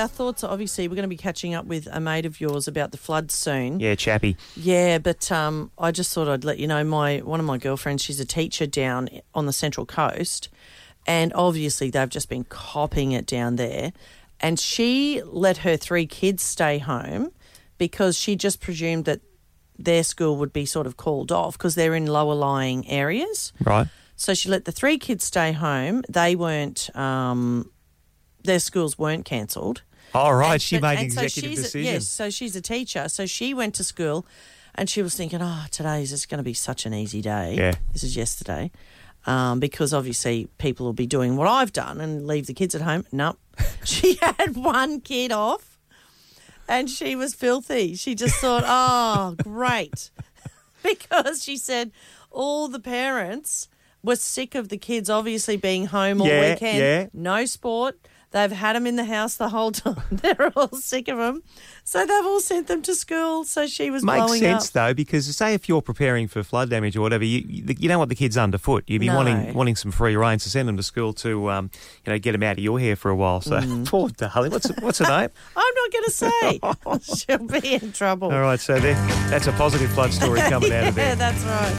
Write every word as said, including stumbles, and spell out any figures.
our thoughts are obviously we're going to be catching up with a mate of yours about the floods soon. Yeah, Chappie. Yeah, but um, I just thought I'd let you know, my one of my girlfriends, she's a teacher down on the Central Coast, and obviously they've just been copping it down there, and she let her three kids stay home because she just presumed that their school would be sort of called off because they're in lower-lying areas. Right. So she let the three kids stay home. They weren't, um, their schools weren't cancelled. Oh, right. And, she but, made an and so executive she's a- decision. Yes, so she's a teacher. So she went to school and she was thinking, oh, today's just going to be such an easy day. Yeah. This is yesterday. Um, because obviously people will be doing what I've done and leave the kids at home. Nope. She had one kid off and she was filthy. She just thought, oh, great. Because she said all the parents were sick of the kids obviously being home all Yeah, weekend. yeah. No sport. They've had them in the house the whole time. They're all sick of them. So they've all sent them to school. So she was Makes blowing sense up. though, because say if you're preparing for flood damage or whatever, you you you don't want the kids underfoot. You'd be No. wanting wanting some free rein to send them to school to um you know get them out of your hair for a while. So Mm. poor darling, what's what's her name? I'm not going to say. She'll be in trouble. All right, so there, that's a positive flood story coming out of there. Yeah, that's right.